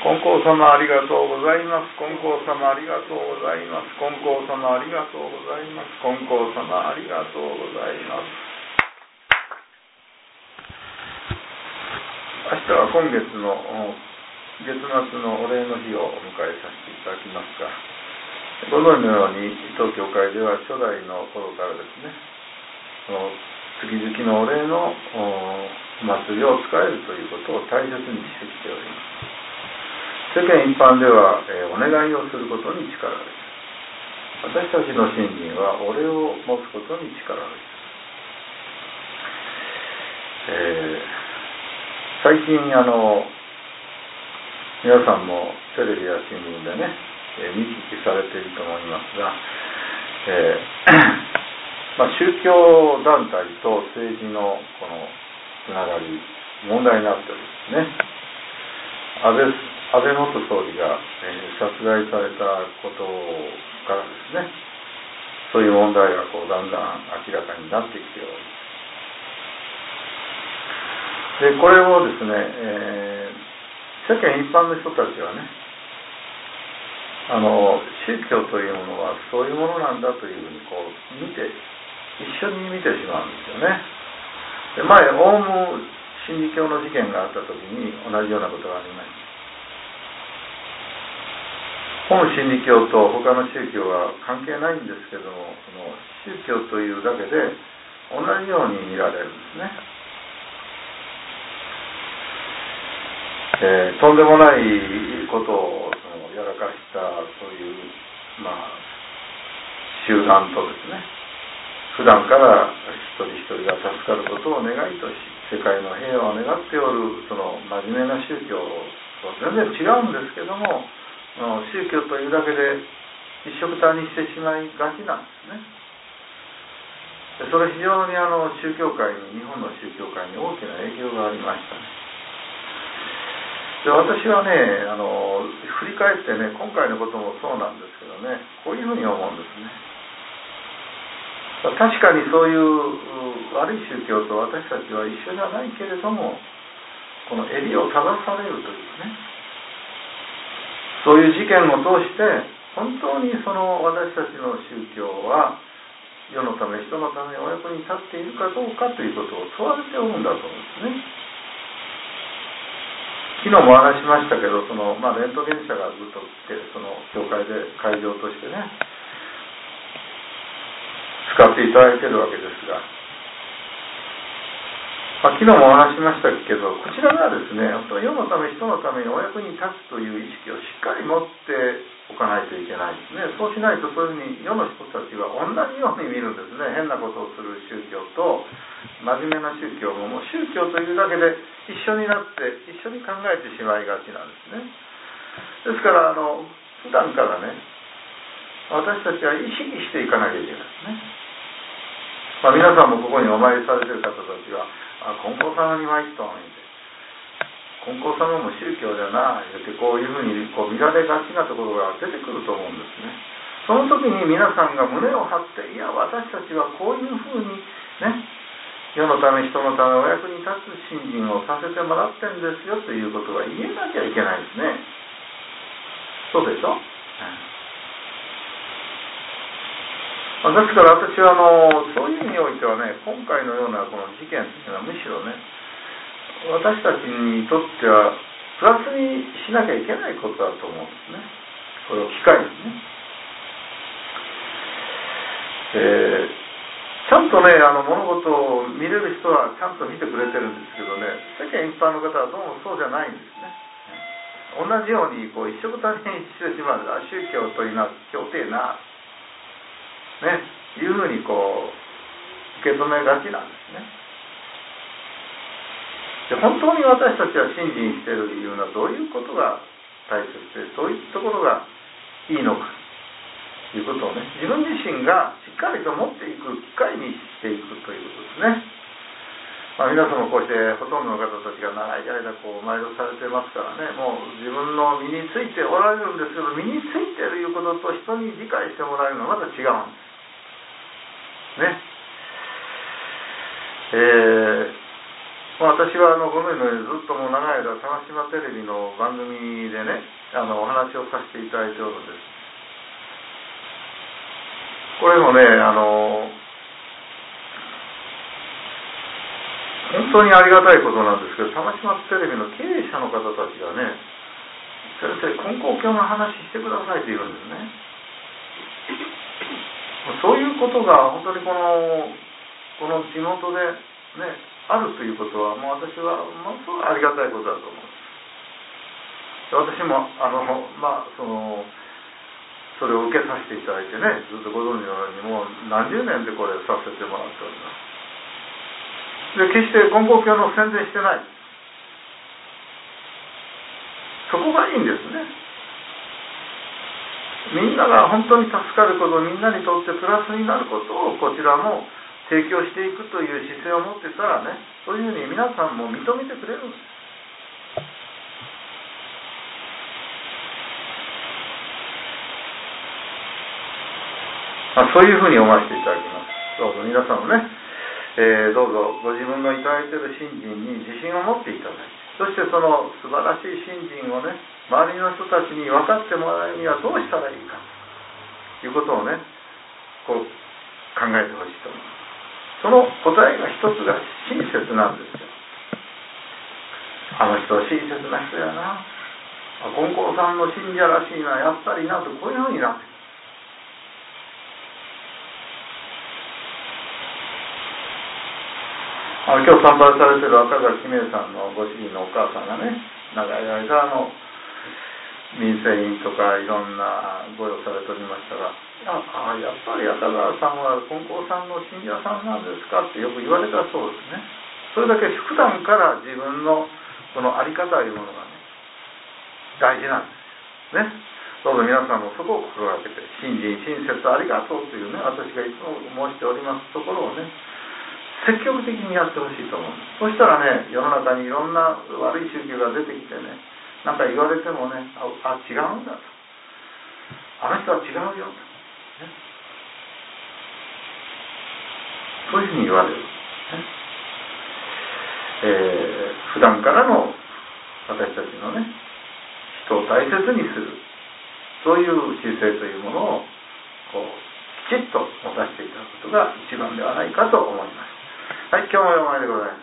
金光様ありがとうございます。金光様ありがとうございます。金光様ありがとうございます。金光様ありがとうございます。明日は今月の月末のお礼の日をお迎えさせていただきますが、ご存知のように当教会では初代の頃からですね、月々のお礼のお祭りを使えるということを大切にしてきております。世間一般では、お願いをすることに力がある。私たちの信心はお礼を持つことに力がある。最近皆さんもテレビや新聞でね、見聞きされていると思いますが、宗教団体と政治のこのつながり、問題になっておりますね。安倍元総理が、殺害されたことからですね、そういう問題がだんだん明らかになってきております。で、これをですね、世間一般の人たちはね、宗教というものはそういうものなんだというふうに一緒に見てしまうんですよね。で、前オウム真理教の事件があった時に同じようなことがありました。本真理教と他の宗教は関係ないんですけども、その宗教というだけで同じように見られるんですね。とんでもないことをやらかしたそういう、集団とですね、普段から一人一人が助かることを願いとし、世界の平和を願っておるその真面目な宗教と全然違うんですけども、宗教というだけで一緒くたにしてしまいがちなんですね。それ非常に宗教界に、日本の宗教界に大きな影響がありましたね。で、私はね、振り返ってね、今回のこともそうなんですけどね、こういうふうに思うんですね。確かにそういう悪い宗教と私たちは一緒じゃないけれども、この襟を正されるというね、そういう事件を通して本当にその私たちの宗教は世のため人のためお役に立っているかどうかということを問われておるんだと思うんですね。昨日もお話しましたけど、レントゲン車がずっと来て、その教会で会場としてね使っていただいているわけですが、昨日もお話しましたけど、こちらがですね、世のため人のためにお役に立つという意識をしっかり持っておかないといけないですね。そうしないとそういうふうに世の人たちは同じように見るんですね。変なことをする宗教と真面目な宗教も、もう宗教というだけで一緒になって一緒に考えてしまいがちなんですね。ですから普段からね、私たちは意識していかなきゃいけないですね。皆さんもここにお参りされている方たちは、金光様に参っとんねんて、金光様も宗教だなってこういうふうに見られがちなところが出てくると思うんですね。その時に皆さんが胸を張って、いや私たちはこういうふうにね、世のため人のためお役に立つ信心をさせてもらってんですよということは言えなきゃいけないですね。そうでしょ。ですから私はそういう意味においてはね、今回のようなこの事件というのはむしろね、私たちにとってはプラスにしなきゃいけないことだと思うんですね。これを機会にね。ちゃんとね、物事を見れる人はちゃんと見てくれてるんですけどね、世間一般の方はどうもそうじゃないんですね。同じように一緒くたにしてしまう。宗教というのは強定なね、いうふうに受け止めがちなんですね。で、本当に私たちは信心しているというのはどういうことが大切で、どういうところがいいのかということをね、自分自身がしっかりと持っていく機会にしていくということですね。皆さんもこうしてほとんどの方たちが長い間お参りをされてますからね、もう自分の身についておられるんですけど、身についていることと人に理解してもらえるのはまた違うんですね。 私はご存知のようにずっともう長い間玉島テレビの番組でねお話をさせていただいておるんです。これもね本当にありがたいことなんですけど、玉島テレビの経営者の方たちがね、先生根高教の話してくださいって言うんですね。そういうことが本当にこの地元でねあるということは、もう私はものすごくありがたいことだと思う。私もそれを受けさせていただいてね、ずっとご存知のようにもう何十年でこれさせてもらっております。で、決して根高教の宣伝してない。そこがいいんですね。みんなが本当に助かること、みんなにとってプラスになることをこちらも提供していくという姿勢を持ってたらね、そういうふうに皆さんも認めてくれるんです。そういうふうに思わせていただきます。どうぞ皆さんもね、どうぞご自分のいただいている信心に自信を持っていただいて、そしてその素晴らしい信心をね、周りの人たちに分かってもらうにはどうしたらいいかということをね、こう考えてほしいと思います。その答えが一つが親切なんですよ。あの人は親切な人やな、金光さんの信者らしいな、やっぱりなと、こういうふうになって今日参拝されている赤崎明さんのご主人のお母さんがね、長い間民生委員とかいろんなご用されておりましたが、やっぱり赤川さんは金光さんの信者さんなんですかってよく言われたそうですね。それだけ普段から自分のその在り方というものがね大事なんですね。どうぞ皆さんもそこを心がけて、信心親切ありがとうというね、私がいつも申しておりますところをね、積極的にやってほしいと思う。そしたらね、世の中にいろんな悪い宗教が出てきてね、なんか言われてもね、違うんだと、あの人は違うよと、ね、そういうふうに言われる、ね。普段からの私たちのね、人を大切にする、そういう姿勢というものをきちっと持たせていただくことが一番ではないかと思います。はい、今日もお前でございます。